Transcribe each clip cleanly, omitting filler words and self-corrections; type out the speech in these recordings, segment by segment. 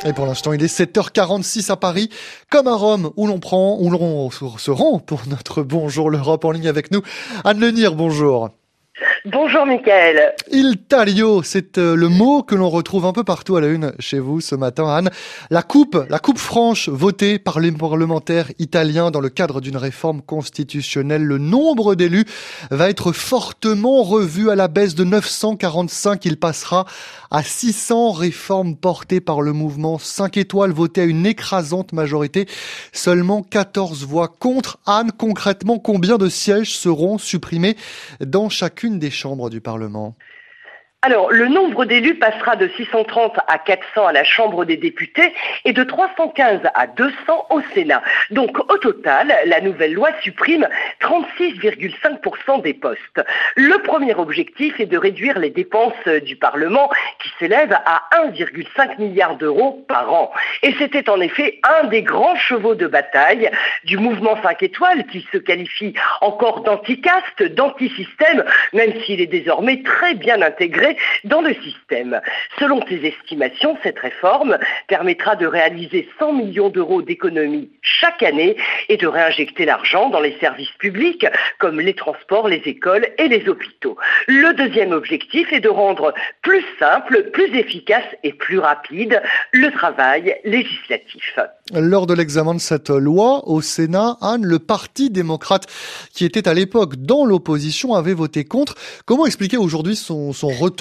Et pour l'instant, il est 7h46 à Paris, comme à Rome, où l'on se rend pour notre Bonjour l'Europe en ligne avec nous. Anne Lenir, bonjour. Bonjour Mickaël. Il taglio, c'est le mot que l'on retrouve un peu partout à la une chez vous ce matin, Anne. La coupe franche votée par les parlementaires italiens dans le cadre d'une réforme constitutionnelle. Le nombre d'élus va être fortement revu à la baisse de 945. Il passera à 600. Réforme portée par le mouvement 5 étoiles, votée à une écrasante majorité. Seulement 14 voix contre. Anne, concrètement, combien de sièges seront supprimés dans chacune des chambres du Parlement? Alors, le nombre d'élus passera de 630 à 400 à la Chambre des députés et de 315 à 200 au Sénat. Donc, au total, la nouvelle loi supprime 36,5% des postes. Le premier objectif est de réduire les dépenses du Parlement qui s'élèvent à 1,5 milliard d'euros par an. Et c'était en effet un des grands chevaux de bataille du mouvement 5 étoiles qui se qualifie encore d'anticaste, d'antisystème, même s'il est désormais très bien intégré dans le système. Selon tes estimations, cette réforme permettra de réaliser 100 millions d'euros d'économies chaque année et de réinjecter l'argent dans les services publics comme les transports, les écoles et les hôpitaux. Le deuxième objectif est de rendre plus simple, plus efficace et plus rapide le travail législatif. Lors de l'examen de cette loi au Sénat, Anne, le Parti démocrate, qui était à l'époque dans l'opposition, avait voté contre. Comment expliquer aujourd'hui son retournement ?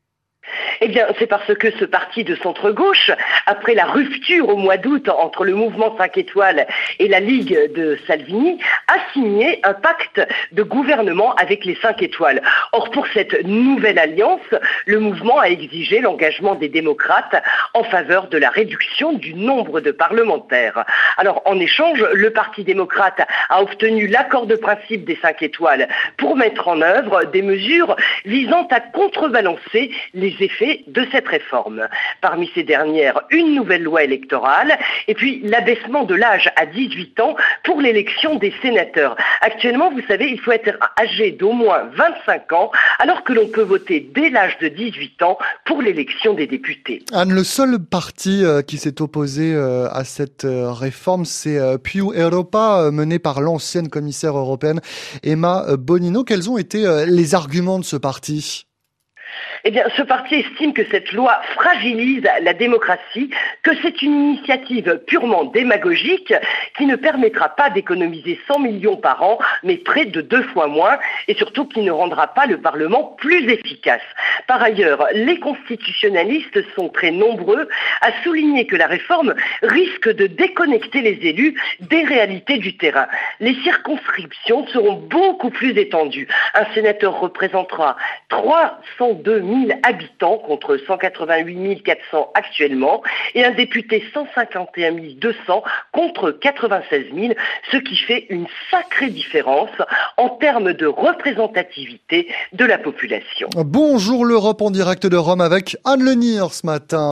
Eh bien, c'est parce que ce parti de centre-gauche, après la rupture au mois d'août entre le mouvement 5 étoiles et la Ligue de Salvini, a signé un pacte de gouvernement avec les 5 étoiles. Or, pour cette nouvelle alliance, le mouvement a exigé l'engagement des démocrates en faveur de la réduction du nombre de parlementaires. Alors, en échange, le Parti démocrate a obtenu l'accord de principe des 5 étoiles pour mettre en œuvre des mesures visant à contrebalancer les effets de cette réforme. Parmi ces dernières, une nouvelle loi électorale et puis l'abaissement de l'âge à 18 ans pour l'élection des sénateurs. Actuellement, vous savez, il faut être âgé d'au moins 25 ans alors que l'on peut voter dès l'âge de 18 ans pour l'élection des députés. Anne, le seul parti qui s'est opposé à cette réforme, c'est Più Europa, mené par l'ancienne commissaire européenne Emma Bonino. Quels ont été les arguments de ce parti ? Eh bien, ce parti estime que cette loi fragilise la démocratie, que c'est une initiative purement démagogique qui ne permettra pas d'économiser 100 millions par an, mais près de 2 fois moins, et surtout qui ne rendra pas le Parlement plus efficace. Par ailleurs, les constitutionnalistes sont très nombreux à souligner que la réforme risque de déconnecter les élus des réalités du terrain. Les circonscriptions seront beaucoup plus étendues. Un sénateur représentera 302 000 habitants contre 188 400 actuellement et un député 151 200 contre 96 000, ce qui fait une sacrée différence en termes de représentativité de la population. Bonjour l'Europe en direct de Rome avec Anne Lenir ce matin.